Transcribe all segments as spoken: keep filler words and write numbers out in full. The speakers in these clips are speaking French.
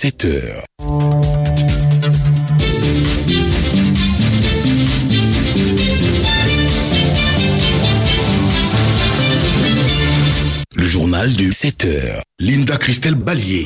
sept heures. Le journal de sept heures. Linda Christelle Ballier.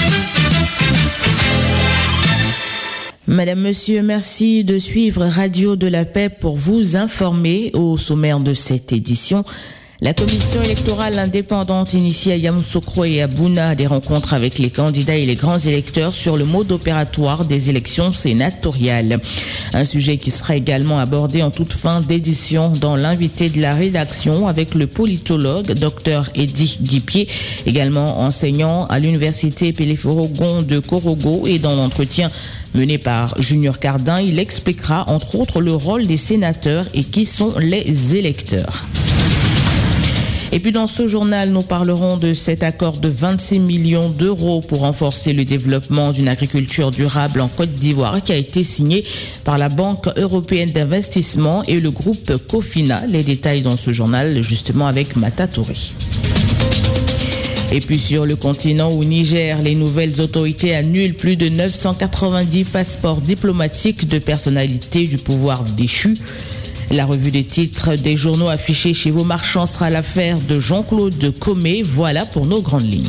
Madame, Monsieur, merci de suivre Radio de la Paix pour vous informer. Au sommaire de cette édition, la commission électorale indépendante initie à Yamoussoukro et à Bouna des rencontres avec les candidats et les grands électeurs sur le mode opératoire des élections sénatoriales. Un sujet qui sera également abordé en toute fin d'édition dans l'invité de la rédaction avec le politologue Dr Eddy Guipier, également enseignant à l'université Pélé-Forogon de Korogo, et dans l'entretien mené par Junior Cardin, il expliquera entre autres le rôle des sénateurs et qui sont les électeurs. Et puis dans ce journal, nous parlerons de cet accord de vingt-six millions d'euros pour renforcer le développement d'une agriculture durable en Côte d'Ivoire qui a été signé par la Banque européenne d'investissement et le groupe Cofina. Les détails dans ce journal, justement avec Mata Touré. Et puis sur le continent au Niger, les nouvelles autorités annulent plus de neuf cent quatre-vingt-dix passeports diplomatiques de personnalités du pouvoir déchu. La revue des titres des journaux affichés chez vos marchands sera l'affaire de Jean-Claude Comé. Voilà pour nos grandes lignes.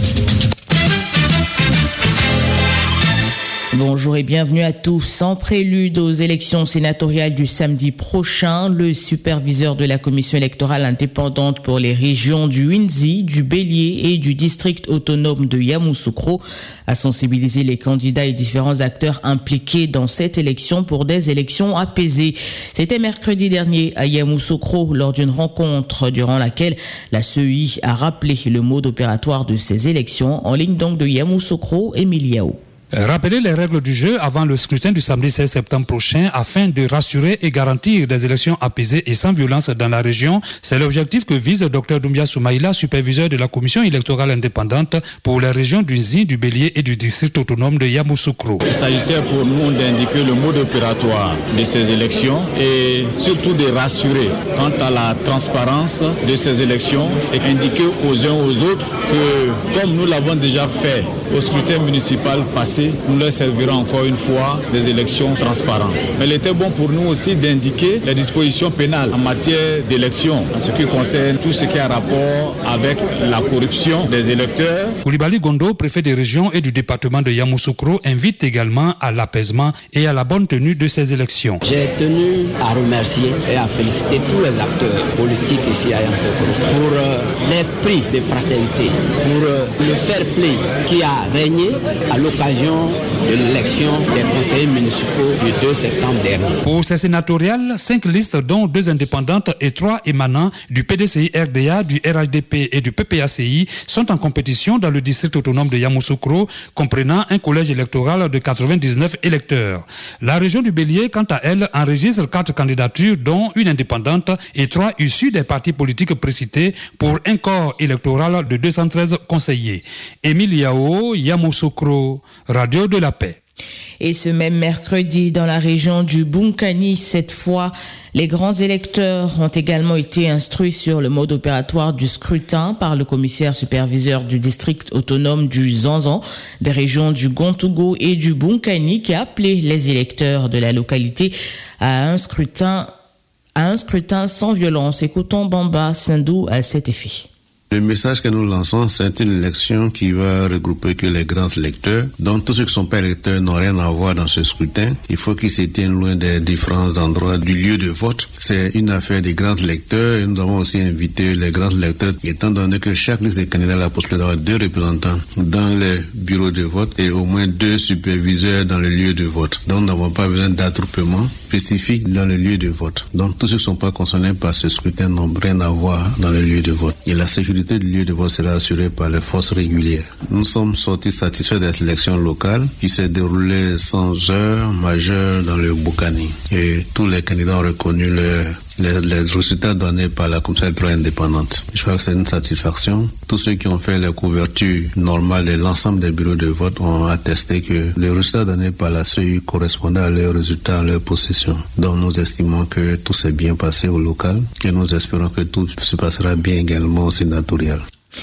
Bonjour et bienvenue à tous. En prélude aux élections sénatoriales du samedi prochain, le superviseur de la commission électorale indépendante pour les régions du Hunzi, du Bélier et du district autonome de Yamoussoukro a sensibilisé les candidats et différents acteurs impliqués dans cette élection pour des élections apaisées. C'était mercredi dernier à Yamoussoukro lors d'une rencontre durant laquelle la C E I a rappelé le mode opératoire de ces élections. En ligne donc de Yamoussoukro, Emiliao. Rappeler les règles du jeu avant le scrutin du samedi seize septembre prochain afin de rassurer et garantir des élections apaisées et sans violence dans la région, c'est l'objectif que vise Dr Doumbia Soumaïla, superviseur de la commission électorale indépendante pour les régions du Hunzi, du Bélier et du district autonome de Yamoussoukro. Il s'agissait pour nous d'indiquer le mode opératoire de ces élections et surtout de rassurer quant à la transparence de ces élections et indiquer aux uns aux autres que, comme nous l'avons déjà fait au scrutin municipal passé, nous leur servirons encore une fois des élections transparentes. Mais il était bon pour nous aussi d'indiquer les dispositions pénales en matière d'élections, en ce qui concerne tout ce qui a rapport avec la corruption des électeurs. Koulibaly Gondo, préfet des régions et du département de Yamoussoukro, invite également à l'apaisement et à la bonne tenue de ces élections. J'ai tenu à remercier et à féliciter tous les acteurs politiques ici à Yamoussoukro pour euh, l'esprit de fraternité, pour euh, le fair play qui a régné à l'occasion de l'élection des conseillers municipaux du deux septembre dernier. Pour ces sénatoriales, cinq listes dont deux indépendantes et trois émanant du P D C I R D A, du R H D P et du P P A C I sont en compétition dans le district autonome de Yamoussoukro, comprenant un collège électoral de quatre-vingt-dix-neuf électeurs. La région du Bélier, quant à elle, enregistre quatre candidatures, dont une indépendante et trois issues des partis politiques précités pour un corps électoral de deux cent treize conseillers. Émile Yao, Yamoussoukro, Radio de la Paix. Et ce même mercredi, dans la région du Bunkani, cette fois, les grands électeurs ont également été instruits sur le mode opératoire du scrutin par le commissaire superviseur du district autonome du Zanzan, des régions du Gontougo et du Bunkani, qui a appelé les électeurs de la localité à un scrutin, à un scrutin sans violence. Écoutons Bamba Sindou à cet effet. Le message que nous lançons, c'est une élection qui va regrouper que les grands électeurs. Donc tous ceux qui ne sont pas électeurs n'ont rien à voir dans ce scrutin. Il faut qu'ils se tiennent loin des différents endroits du lieu de vote. C'est une affaire des grands électeurs et nous avons aussi invité les grands électeurs, étant donné que chaque liste des candidats a la possibilité d'avoir deux représentants dans les bureaux de vote et au moins deux superviseurs dans le lieu de vote. Donc nous n'avons pas besoin d'attroupement spécifique dans le lieu de vote. Donc tous ceux qui ne sont pas concernés par ce scrutin n'ont rien à voir dans le lieu de vote. Et la sécurité du lieu de vote sera assurée par les forces régulières. Nous sommes sortis satisfaits de cette élection locale qui s'est déroulée sans heurts majeures dans le Boukani. Et tous les candidats ont reconnu le, les, les résultats donnés par la commission électorale indépendante. Je crois que c'est une satisfaction. Tous ceux qui ont fait la couverture normale de l'ensemble des bureaux de vote ont attesté que les résultats donnés par la C E I correspondaient à leurs résultats, à leur possession. Donc nous estimons que tout s'est bien passé au local et nous espérons que tout se passera bien également au sénatorial.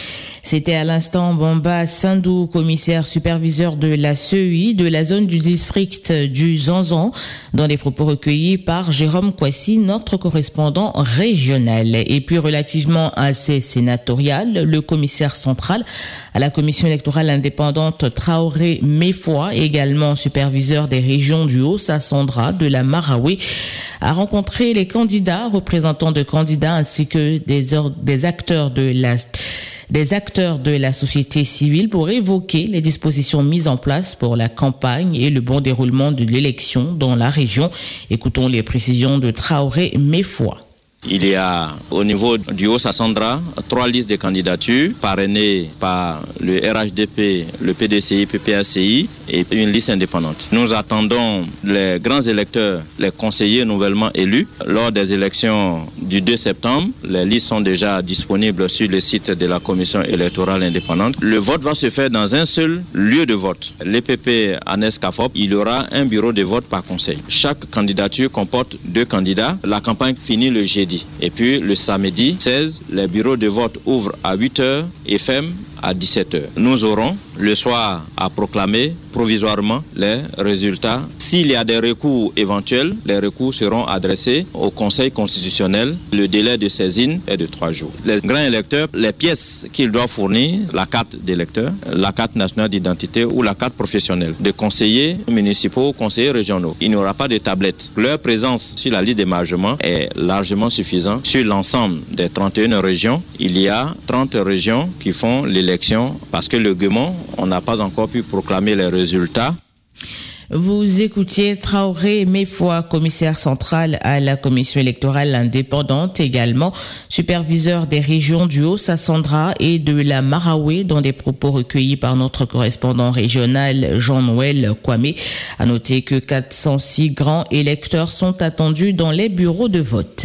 C'était à l'instant Bamba Sindou, commissaire superviseur de la C E I de la zone du district du Zanzan, dans des propos recueillis par Jérôme Kwasi, notre correspondant régional. Et puis relativement à ces sénatoriales, le commissaire central à la commission électorale indépendante Traoré Mefoua, également superviseur des régions du Haut-Sassandra, de la Marawi, a rencontré les candidats, représentants de candidats ainsi que des, or- des acteurs de la des acteurs de la société civile pour évoquer les dispositions mises en place pour la campagne et le bon déroulement de l'élection dans la région. Écoutons les précisions de Traoré Mefoua. Il y a au niveau du Haut-Sassandra trois listes de candidatures parrainées par le R H D P, le P D C I, P P A C I et une liste indépendante. Nous attendons les grands électeurs, les conseillers nouvellement élus lors des élections du deux septembre. Les listes sont déjà disponibles sur le site de la commission électorale indépendante. Le vote va se faire dans un seul lieu de vote, l'E P P Anes Kafop. Il y aura un bureau de vote par conseil. Chaque candidature comporte deux candidats. La campagne finit le jeudi. Et puis le samedi seize, les bureaux de vote ouvrent à huit heures et ferment à dix-sept heures. Nous aurons le soir à proclamer provisoirement les résultats. S'il y a des recours éventuels, les recours seront adressés au Conseil constitutionnel. Le délai de saisine est de trois jours. Les grands électeurs, les pièces qu'ils doivent fournir, la carte d'électeur, la carte nationale d'identité ou la carte professionnelle des conseillers municipaux, conseillers régionaux. Il n'y aura pas de tablette. Leur présence sur la liste d'émargement est largement suffisante. Sur l'ensemble des trente et une régions, il y a trente régions qui font l'élection parce que le Guémon, on n'a pas encore pu proclamer les résultats. Vous écoutiez Traoré Mefoua, commissaire central à la commission électorale indépendante, également superviseur des régions du Haut-Sassandra et de la Marawi, dans des propos recueillis par notre correspondant régional Jean-Noël Kwame. À noter que quatre cent six grands électeurs sont attendus dans les bureaux de vote.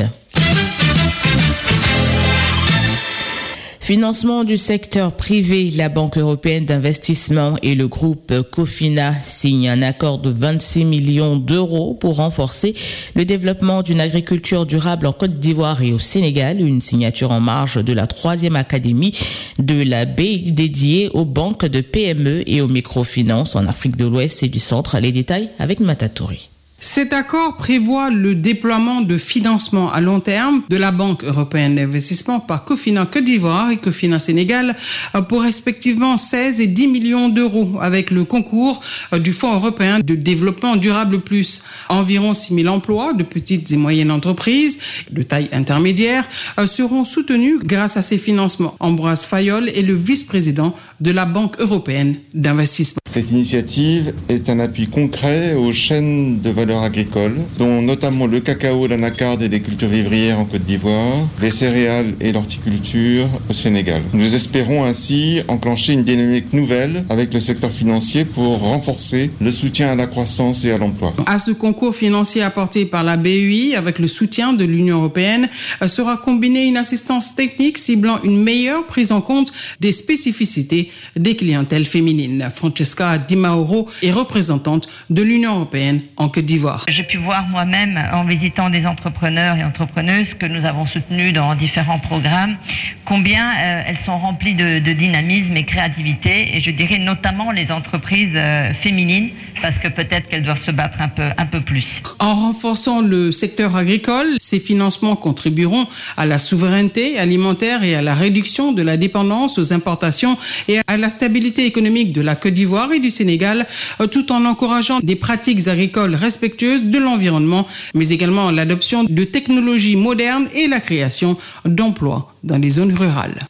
Financement du secteur privé, la Banque européenne d'investissement et le groupe Cofina signent un accord de vingt-six millions d'euros pour renforcer le développement d'une agriculture durable en Côte d'Ivoire et au Sénégal. Une signature en marge de la troisième académie de la B I C dédiée aux banques de P M E et aux microfinances en Afrique de l'Ouest et du Centre. Les détails avec Matatouri. Cet accord prévoit le déploiement de financement à long terme de la Banque européenne d'investissement par Cofina Côte d'Ivoire et Cofina Sénégal pour respectivement seize et dix millions d'euros avec le concours du Fonds européen de développement durable plus. Environ six mille emplois de petites et moyennes entreprises de taille intermédiaire seront soutenus grâce à ces financements. Ambroise Fayol est le vice-président de la Banque européenne d'investissement. Cette initiative est un appui concret aux chaînes de valeur agricoles, dont notamment le cacao, l'anacarde et les cultures vivrières en Côte d'Ivoire, les céréales et l'horticulture au Sénégal. Nous espérons ainsi enclencher une dynamique nouvelle avec le secteur financier pour renforcer le soutien à la croissance et à l'emploi. À ce concours financier apporté par la B E I avec le soutien de l'Union européenne sera combinée une assistance technique ciblant une meilleure prise en compte des spécificités des clientèles féminines. Francesca Di Mauro est représentante de l'Union européenne en Côte d'Ivoire. J'ai pu voir moi-même en visitant des entrepreneurs et entrepreneuses que nous avons soutenus dans différents programmes combien euh, elles sont remplies de, de dynamisme et créativité, et je dirais notamment les entreprises euh, féminines, parce que peut-être qu'elles doivent se battre un peu, un peu plus. En renforçant le secteur agricole, ces financements contribueront à la souveraineté alimentaire et à la réduction de la dépendance aux importations et à la stabilité économique de la Côte d'Ivoire et du Sénégal, tout en encourageant des pratiques agricoles respectueuses de l'environnement, mais également l'adoption de technologies modernes et la création d'emplois dans les zones rurales.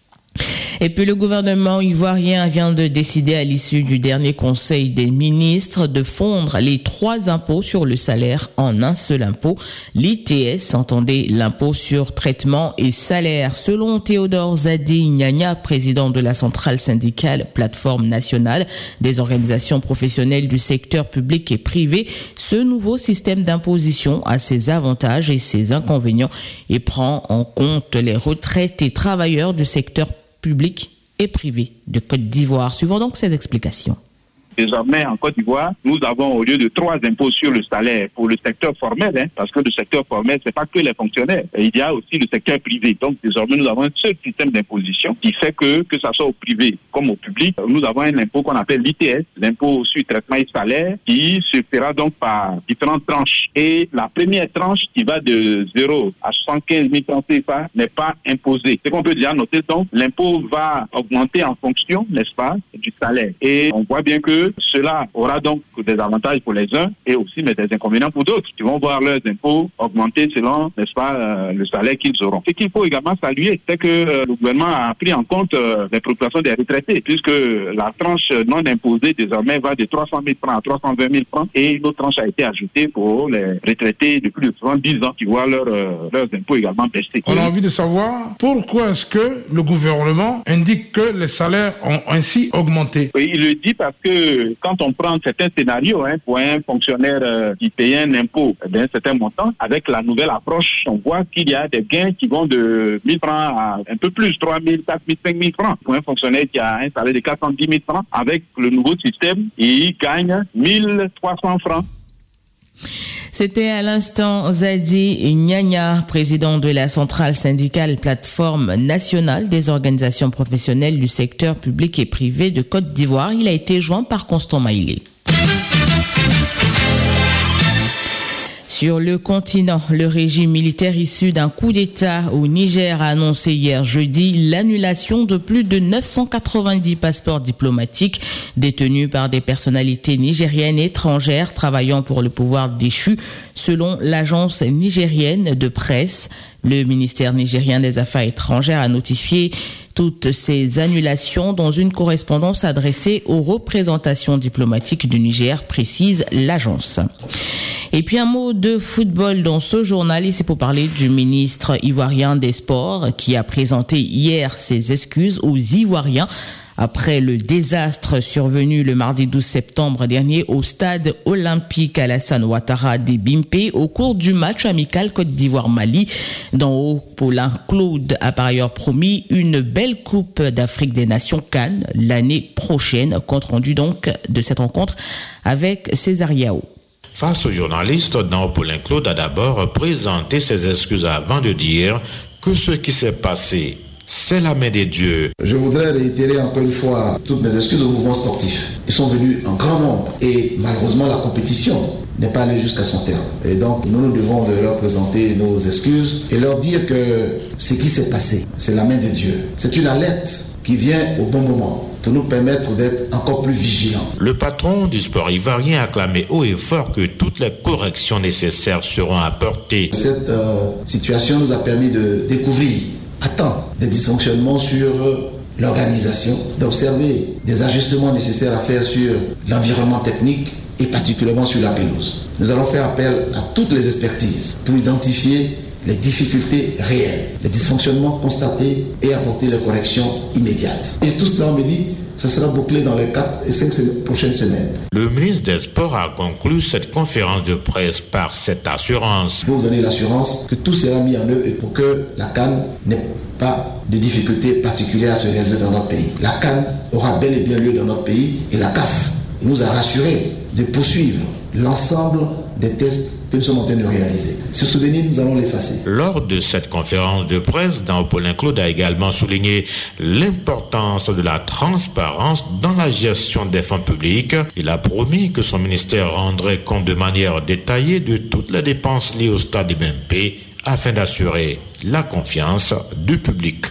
Et puis le gouvernement ivoirien vient de décider à l'issue du dernier conseil des ministres de fondre les trois impôts sur le salaire en un seul impôt. L'I T S, entendez l'impôt sur traitement et salaire. Selon Théodore Zadi Nyanya, président de la centrale syndicale Plateforme nationale des organisations professionnelles du secteur public et privé, ce nouveau système d'imposition a ses avantages et ses inconvénients et prend en compte les retraites et travailleurs du secteur public et privé de Côte d'Ivoire. Suivons donc ces explications. Désormais, en Côte d'Ivoire, nous avons au lieu de trois impôts sur le salaire pour le secteur formel, hein, parce que le secteur formel, c'est pas que les fonctionnaires. Et il y a aussi le secteur privé. Donc, désormais, nous avons un seul système d'imposition qui fait que, que ça soit au privé comme au public, nous avons un impôt qu'on appelle l'I T S, l'impôt sur traitement et salaire, qui se fera donc par différentes tranches. Et la première tranche qui va de zéro à soixante-quinze mille francs C F A n'est pas imposée. C'est qu'on peut déjà noter, donc, l'impôt va augmenter en fonction, n'est-ce pas, du salaire. Et on voit bien que cela aura donc des avantages pour les uns et aussi mais des inconvénients pour d'autres qui vont voir leurs impôts augmenter selon, n'est-ce pas, euh, le salaire qu'ils auront. Ce qu'il faut également saluer, c'est que euh, le gouvernement a pris en compte euh, les préoccupations des retraités, puisque la tranche non imposée désormais va de trois cent mille francs à trois cent vingt mille francs et une autre tranche a été ajoutée pour les retraités de plus de soixante-dix ans qui voient leur, euh, leurs impôts également baisser. On a envie de savoir pourquoi est-ce que le gouvernement indique que les salaires ont ainsi augmenté. Oui, il le dit parce que quand on prend certains scénarios hein, pour un fonctionnaire euh, qui paye un impôt d'un certain montant, avec la nouvelle approche, on voit qu'il y a des gains qui vont de mille francs à un peu plus, trois mille, quatre mille, cinq mille francs. Pour un fonctionnaire qui a un salaire de quatre cent dix mille francs, avec le nouveau système, il gagne mille trois cents francs. C'était à l'instant Zadi Nyanya, président de la centrale syndicale Plateforme nationale des organisations professionnelles du secteur public et privé de Côte d'Ivoire. Il a été joint par Constant Maïlé. Sur le continent, le régime militaire issu d'un coup d'État au Niger a annoncé hier jeudi l'annulation de plus de neuf cent quatre-vingt-dix passeports diplomatiques détenus par des personnalités nigériennes et étrangères travaillant pour le pouvoir déchu, selon l'agence nigérienne de presse. Le ministère nigérien des Affaires étrangères a notifié toutes ces annulations dans une correspondance adressée aux représentations diplomatiques du Niger, précise l'agence. Et puis un mot de football dans ce journal, et c'est pour parler du ministre ivoirien des Sports qui a présenté hier ses excuses aux Ivoiriens après le désastre survenu le mardi douze septembre dernier au stade olympique Alassane Ouattara d'Ebimpe au cours du match amical Côte d'Ivoire-Mali. D'en haut, Paulin Claude a par ailleurs promis une belle Coupe d'Afrique des Nations Cannes l'année prochaine. Compte rendu donc de cette rencontre avec César Yao. Face aux journalistes, Paulin Claude a d'abord présenté ses excuses avant de dire que ce qui s'est passé, c'est la main des dieux. Je voudrais réitérer encore une fois toutes mes excuses au mouvement sportif. Ils sont venus en grand nombre et malheureusement la compétition n'est pas allée jusqu'à son terme. Et donc nous nous devons de leur présenter nos excuses et leur dire que ce qui s'est passé, c'est la main de Dieu. C'est une alerte qui vient au bon moment pour nous permettre d'être encore plus vigilants. Le patron du sport ivoirien a clamé haut et fort que toutes les corrections nécessaires seront apportées. Cette euh, situation nous a permis de découvrir à temps des dysfonctionnements sur l'organisation, d'observer des ajustements nécessaires à faire sur l'environnement technique et particulièrement sur la pelouse. Nous allons faire appel à toutes les expertises pour identifier les difficultés réelles, les dysfonctionnements constatés et apporter les corrections immédiates. Et tout cela, on me dit, ce sera bouclé dans les quatre et cinq prochaines semaines. Le ministre des Sports a conclu cette conférence de presse par cette assurance. Pour vous donner l'assurance que tout sera mis en œuvre et pour que la CAN n'ait pas de difficultés particulières à se réaliser dans notre pays. La CAN aura bel et bien lieu dans notre pays et la C A F nous a rassuré de poursuivre l'ensemble des tests que nous sommes en train de réaliser. Ce souvenir, nous allons l'effacer. Lors de cette conférence de presse, Paulin Claude a également souligné l'importance de la transparence dans la gestion des fonds publics. Il a promis que son ministère rendrait compte de manière détaillée de toutes les dépenses liées au stade de B M P afin d'assurer la confiance du public.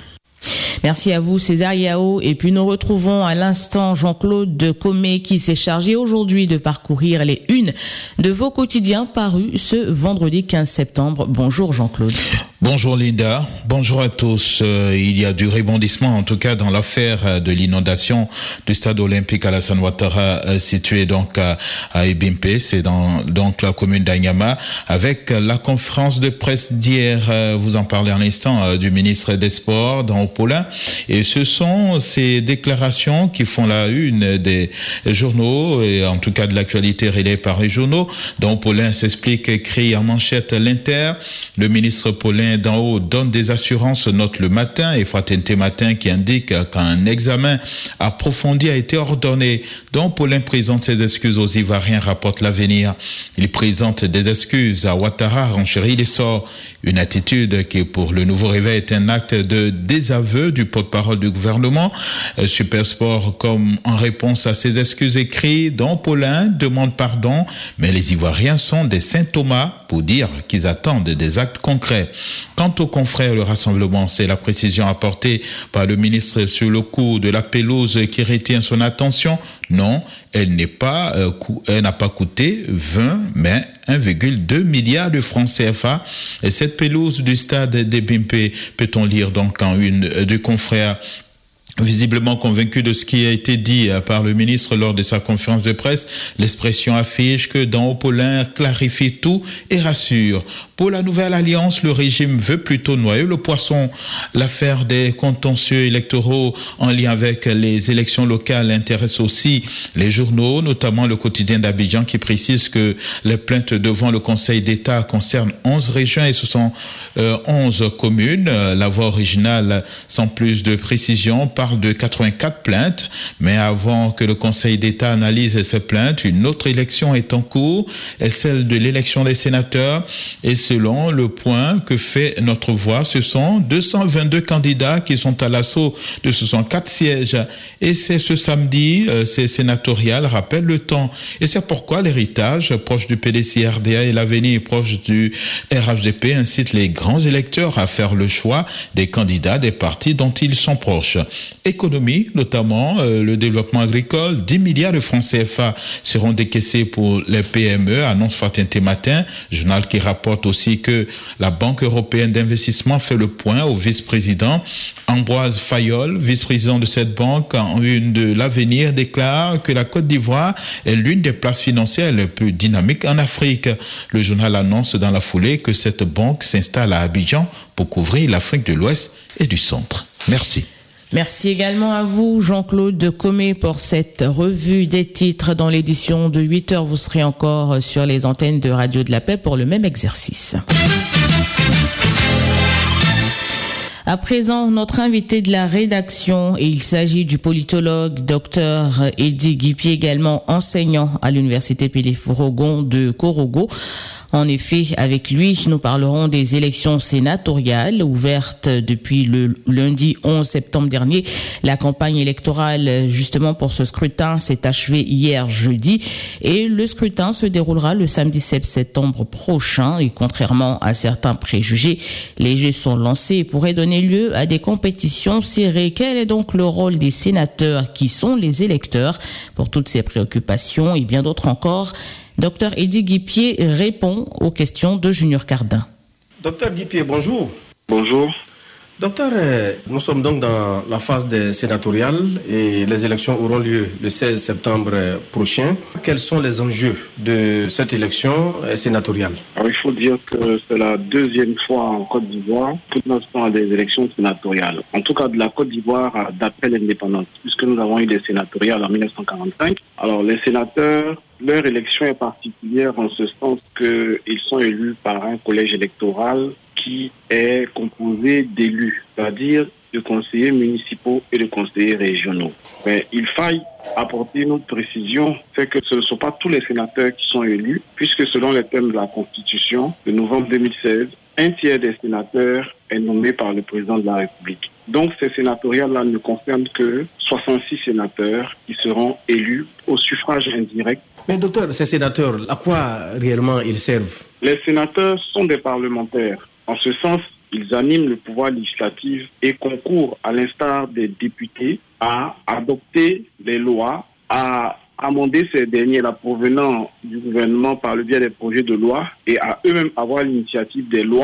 Merci à vous César Yao. Et puis nous retrouvons à l'instant Jean-Claude Comé qui s'est chargé aujourd'hui de parcourir les unes de vos quotidiens parus ce vendredi quinze septembre. Bonjour Jean-Claude. Bonjour Linda, bonjour à tous. Euh, il y a du rebondissement en tout cas dans l'affaire de l'inondation du stade olympique Alassane Ouattara euh, situé donc à, à Ebimpe, c'est dans donc la commune d'Anyama, avec la conférence de presse d'hier, euh, vous en parlez à l'instant, euh, du ministre des Sports dans Paulin, Et ce sont ces déclarations qui font la une des journaux, et en tout cas de l'actualité relayée par les journaux, dont Paulin s'explique, écrit en manchette l'Inter. Le ministre Paulin d'en haut donne des assurances, note le matin, et Fraternité Matin qui indique qu'un examen approfondi a été ordonné. Donc Paulin présente ses excuses aux Ivoiriens, rapporte l'Avenir. Il présente des excuses à Ouattara, renchérit l'essor. Une attitude qui, pour le Nouveau Réveil, est un acte de désaveu du porte-parole du gouvernement. Supersport, comme en réponse à ses excuses écrites, dont Paulin demande pardon, mais les Ivoiriens sont des Saint Thomas pour dire qu'ils attendent des actes concrets. Quant aux confrères, le rassemblement, c'est la précision apportée par le ministre sur le coût de la pelouse qui retient son attention. Non, elle n'est pas, euh, cou- elle n'a pas coûté vingt, mais un virgule deux milliard de francs C F A. Et cette pelouse du stade des Bimpe, peut-on lire donc en une de confrères, visiblement convaincu de ce qui a été dit par le ministre lors de sa conférence de presse. L'expression affiche que dans Paulin clarifie tout et rassure. Pour la nouvelle alliance, le régime veut plutôt noyer le poisson. L'affaire des contentieux électoraux en lien avec les élections locales intéresse aussi les journaux, notamment le quotidien d'Abidjan qui précise que les plaintes devant le Conseil d'État concernent onze régions et ce sont euh, onze communes. La voix originale, sans plus de précision, parle de quatre-vingt-quatre plaintes, mais avant que le Conseil d'État analyse ces plaintes, une autre élection est en cours, est celle de l'élection des sénateurs, et selon le point que fait notre voix, ce sont deux cent vingt-deux candidats qui sont à l'assaut de soixante-quatre sièges, et c'est ce samedi, euh, ces sénatoriales rappellent le temps, et c'est pourquoi l'héritage proche du P D C R D A et l'avenir proche du R H D P incite les grands électeurs à faire le choix des candidats des partis dont ils sont proches. Économie, notamment euh, le développement agricole, dix milliards de francs C F A seront décaissés pour les P M E, annonce Fraternité Matin, journal qui rapporte aussi que la Banque européenne d'investissement fait le point au vice-président. Ambroise Fayol, vice-président de cette banque, en une de l'avenir, déclare que la Côte d'Ivoire est l'une des places financières les plus dynamiques en Afrique. Le journal annonce dans la foulée que cette banque s'installe à Abidjan pour couvrir l'Afrique de l'Ouest et du Centre. Merci. Merci également à vous, Jean-Claude Comé, pour cette revue des titres. Dans l'édition de huit heures, vous serez encore sur les antennes de Radio de la Paix pour le même exercice. À présent, notre invité de la rédaction, et il s'agit du politologue Dr Eddy Guipier, également enseignant à l'université Pédé-Forogon de Korogo. En effet, avec lui, nous parlerons des élections sénatoriales ouvertes depuis le lundi onze septembre dernier. La campagne électorale, justement pour ce scrutin, s'est achevée hier jeudi et le scrutin se déroulera le samedi sept septembre prochain. Et contrairement à certains préjugés, les jeux sont lancés et pourraient donner lieu à des compétitions serrées. Quel est donc le rôle des sénateurs qui sont les électeurs pour toutes ces préoccupations et bien d'autres encore? Docteur Eddy Guipier répond aux questions de Junior Cardin. Docteur Guipier, bonjour. Bonjour. Docteur, nous sommes donc dans la phase des sénatoriales et les élections auront lieu le seize septembre prochain. Quels sont les enjeux de cette élection sénatoriale? Alors, il faut dire que c'est la deuxième fois en Côte d'Ivoire que nous sommes à des élections sénatoriales. En tout cas, de la Côte d'Ivoire d'après l'indépendance, puisque nous avons eu des sénatoriales en mille neuf cent quarante-cinq. Alors, les sénateurs, leur élection est particulière en ce sens qu'ils sont élus par un collège électoral qui est composé d'élus, c'est-à-dire de conseillers municipaux et de conseillers régionaux. Mais il faille apporter une autre précision, c'est que ce ne sont pas tous les sénateurs qui sont élus, puisque selon les thèmes de la Constitution de novembre deux mille seize, un tiers des sénateurs est nommé par le président de la République. Donc ces sénatoriales-là ne concernent que soixante-six sénateurs qui seront élus au suffrage indirect. Mais docteur, ces sénateurs, à quoi réellement ils servent? Les sénateurs sont des parlementaires. En ce sens, ils animent le pouvoir législatif et concourent, à l'instar des députés, à adopter les lois, à amender ces derniers, la provenant du gouvernement par le biais des projets de loi, et à eux-mêmes avoir l'initiative des lois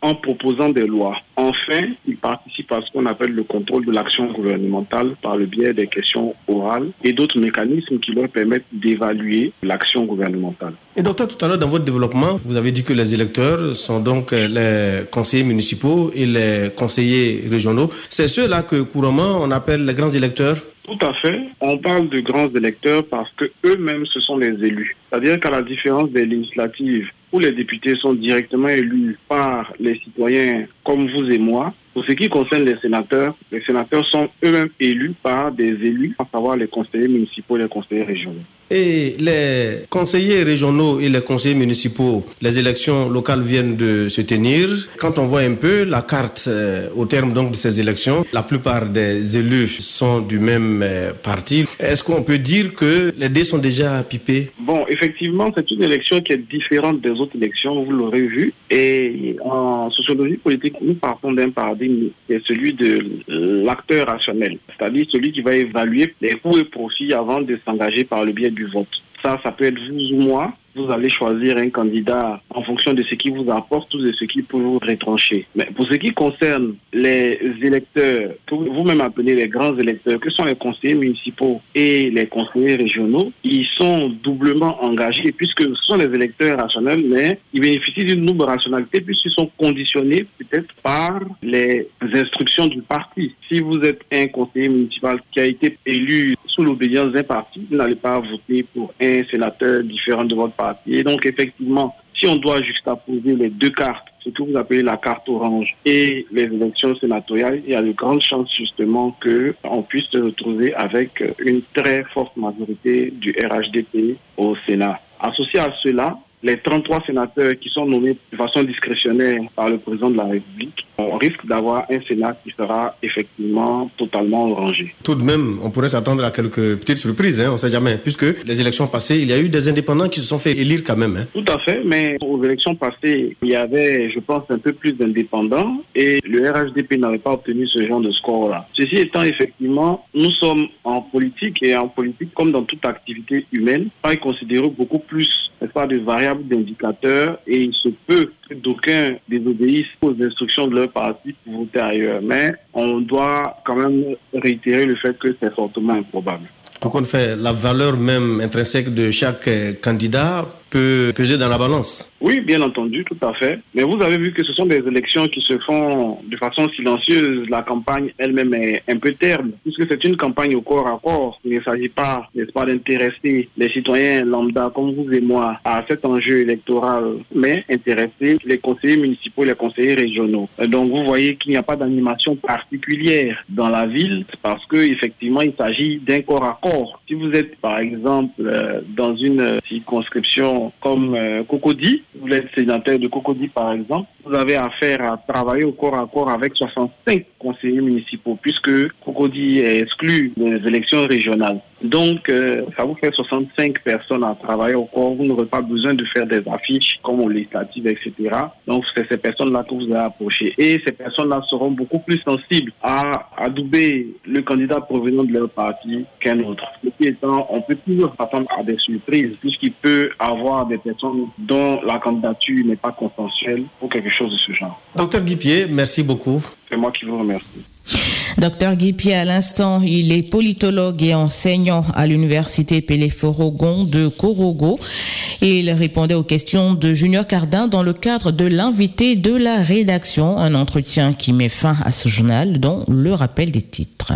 en proposant des lois. Enfin, ils participent à ce qu'on appelle le contrôle de l'action gouvernementale par le biais des questions orales et d'autres mécanismes qui leur permettent d'évaluer l'action gouvernementale. Et docteur, tout à l'heure dans votre développement, vous avez dit que les électeurs sont donc les conseillers municipaux et les conseillers régionaux. C'est ceux-là que couramment on appelle les grands électeurs? Tout à fait. On parle de grands électeurs parce que eux-mêmes ce sont les élus. C'est-à-dire qu'à la différence des législatives où les députés sont directement élus par les citoyens comme vous et moi, pour ce qui concerne les sénateurs, les sénateurs sont eux-mêmes élus par des élus, à savoir les conseillers municipaux et les conseillers régionaux. Et les conseillers régionaux et les conseillers municipaux, les élections locales viennent de se tenir. Quand on voit un peu la carte euh, au terme donc de ces élections, la plupart des élus sont du même euh, parti. Est-ce qu'on peut dire que les dés sont déjà pipés? Bon, effectivement, c'est une élection qui est différente des autres élections, vous l'aurez vu. Et en sociologie politique, nous partons d'un paradigme qui est celui de l'acteur rationnel, c'est-à-dire celui qui va évaluer les coûts et profits avant de s'engager par le biais du vote. Ça, ça peut être vous ou moi. Vous allez choisir un candidat en fonction de ce qui vous apporte ou de ce qui peut vous retrancher. Mais pour ce qui concerne les électeurs, que vous-même appelez les grands électeurs, que sont les conseillers municipaux et les conseillers régionaux, ils sont doublement engagés puisque ce sont les électeurs rationnels, mais ils bénéficient d'une double rationalité puisqu'ils sont conditionnés peut-être par les instructions du parti. Si vous êtes un conseiller municipal qui a été élu sous l'obéissance d'un parti, vous n'allez pas voter pour un sénateur différent de votre parti. Et donc, effectivement, si on doit juxtaposer les deux cartes, ce que vous appelez la carte orange et les élections sénatoriales, il y a de grandes chances justement qu'on puisse se retrouver avec une très forte majorité du R H D P au Sénat. Associé à cela, les trente-trois sénateurs qui sont nommés de façon discrétionnaire par le président de la République, on risque d'avoir un Sénat qui sera effectivement totalement orangé. Tout de même, on pourrait s'attendre à quelques petites surprises, hein, on ne sait jamais, puisque les élections passées, il y a eu des indépendants qui se sont fait élire quand même. Hein. Tout à fait, mais aux élections passées, il y avait, je pense, un peu plus d'indépendants et le R H D P n'avait pas obtenu ce genre de score-là. Ceci étant, effectivement, nous sommes en politique et en politique, comme dans toute activité humaine, pas considérer beaucoup plus, n'est-ce pas, de variables d'indicateurs et il se peut que d'aucuns désobéissent aux instructions de leur parti pour voter ailleurs. Mais on doit quand même réitérer le fait que c'est fortement improbable. Donc on fait la valeur même intrinsèque de chaque candidat peut peser dans la balance. Oui, bien entendu, tout à fait. Mais vous avez vu que ce sont des élections qui se font de façon silencieuse. La campagne elle-même est un peu terne, puisque c'est une campagne au corps à corps. Il ne s'agit pas, n'est-ce pas, d'intéresser les citoyens lambda comme vous et moi à cet enjeu électoral, mais intéresser les conseillers municipaux et les conseillers régionaux. Donc vous voyez qu'il n'y a pas d'animation particulière dans la ville, parce que effectivement il s'agit d'un corps à corps. Si vous êtes par exemple euh, dans une circonscription comme euh, Cocody, vous êtes sénateur de Cocody par exemple, vous avez affaire à travailler au corps à corps avec soixante-cinq conseillers municipaux, puisque Cocody est exclu des élections régionales. Donc, euh, ça vous fait soixante-cinq personnes à travailler au corps. Vous n'aurez pas besoin de faire des affiches comme aux législatives, et cetera. Donc, c'est ces personnes-là que vous allez approcher. Et ces personnes-là seront beaucoup plus sensibles à adouber le candidat provenant de leur parti qu'un autre. Ceci étant, on peut toujours s'attendre à des surprises, puisqu'il peut avoir des personnes dont la candidature n'est pas consensuelle ou quelque chose de ce genre. Docteur Guipier, merci beaucoup. C'est moi qui vous remercie. Docteur Guipier, à l'instant, il est politologue et enseignant à l'université Pélé-Forogon de Korogo. Et il répondait aux questions de Junior Cardin dans le cadre de l'invité de la rédaction, un entretien qui met fin à ce journal, dont le rappel des titres.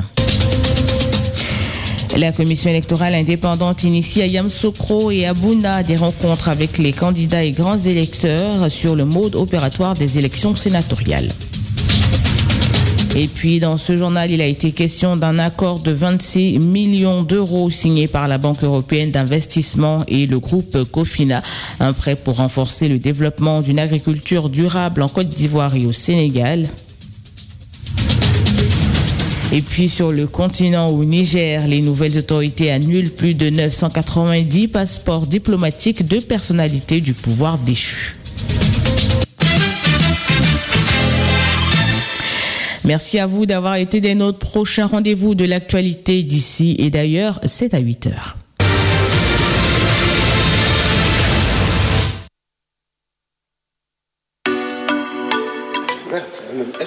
La commission électorale indépendante initie à Yamoussoukro et à Bouna des rencontres avec les candidats et grands électeurs sur le mode opératoire des élections sénatoriales. Et puis, dans ce journal, il a été question d'un accord de vingt-six millions d'euros signé par la Banque européenne d'investissement et le groupe Cofina, un prêt pour renforcer le développement d'une agriculture durable en Côte d'Ivoire et au Sénégal. Et puis sur le continent au Niger, les nouvelles autorités annulent plus de neuf cent quatre-vingt-dix passeports diplomatiques de personnalités du pouvoir déchu. Merci à vous d'avoir été des nôtres. Prochain rendez-vous de l'actualité d'ici et d'ailleurs, c'est à huit heures.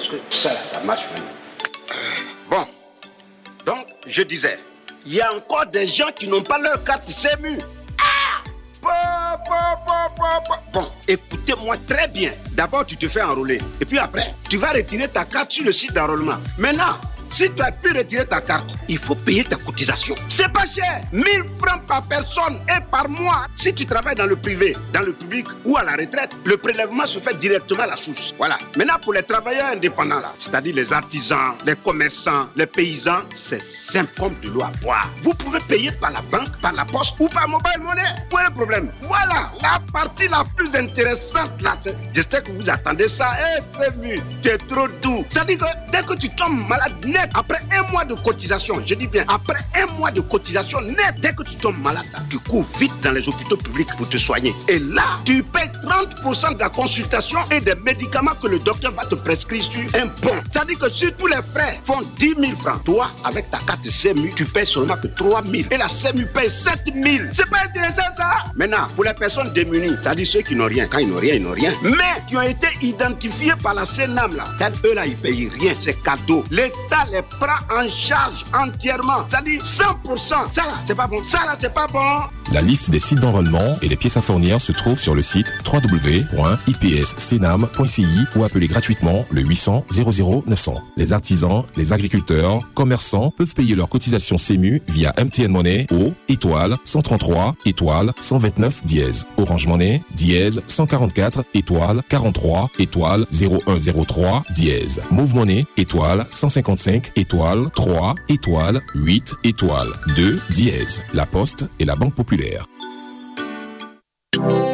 que ça là, ça marche même. Bon, donc je disais, il y a encore des gens qui n'ont pas leur carte S E M U. Ah! Bon, bon, bon, bon, bon. Bon, écoutez-moi très bien. D'abord, tu te fais enrôler. Et puis après, tu vas retirer ta carte sur le site d'enrôlement. Maintenant, si tu as pu retirer ta carte, il faut payer ta cotisation. C'est pas cher. mille francs par personne et par mois. Si tu travailles dans le privé, dans le public ou à la retraite, le prélèvement se fait directement à la source. Voilà. Maintenant, pour les travailleurs indépendants, là, c'est-à-dire les artisans, les commerçants, les paysans, c'est simple comme de l'eau à boire. Vous pouvez payer par la banque, par la poste ou par mobile money. Pas de problème. Voilà. La partie la plus intéressante, là, c'est... J'espère que vous attendez ça. Eh, c'est vu. Tu es trop doux. Ça dit que dès que tu tombes malade, après un mois de cotisation, je dis bien, après un mois de cotisation net, dès que tu tombes malade, tu cours vite dans les hôpitaux publics pour te soigner. Et là, tu payes trente pour cent de la consultation et des médicaments que le docteur va te prescrire sur un bon. C'est-à-dire que si tous les frais font dix mille francs, toi, avec ta carte S E M U, tu payes seulement que trois mille. Et la S E M U paye sept mille. C'est pas intéressant ça? Maintenant, pour les personnes démunies, c'est-à-dire ceux qui n'ont rien, quand ils n'ont rien, ils n'ont rien, mais qui ont été identifiés par la Sénam, là, eux là, ils payent rien, c'est cadeau. L'État les prend en charge entièrement. C'est-à-dire cent pour cent. Ça là, c'est pas bon. Ça là, c'est pas bon. La liste des sites d'enrôlement et les pièces à fournir se trouve sur le site w w w point i p s senam point c i ou appelez gratuitement le huit cents zéro zéro neuf cents. Les artisans, les agriculteurs, commerçants peuvent payer leur cotisation S E M U via M T N Money au étoile cent trente-trois étoile cent vingt-neuf dièse. Orange Money dièse cent quarante-quatre étoile quarante-trois étoile zéro un zéro trois dièse. Move Money étoile cent cinquante-cinq étoile trois étoile huit étoile deux dièse. La Poste et la Banque Populaire.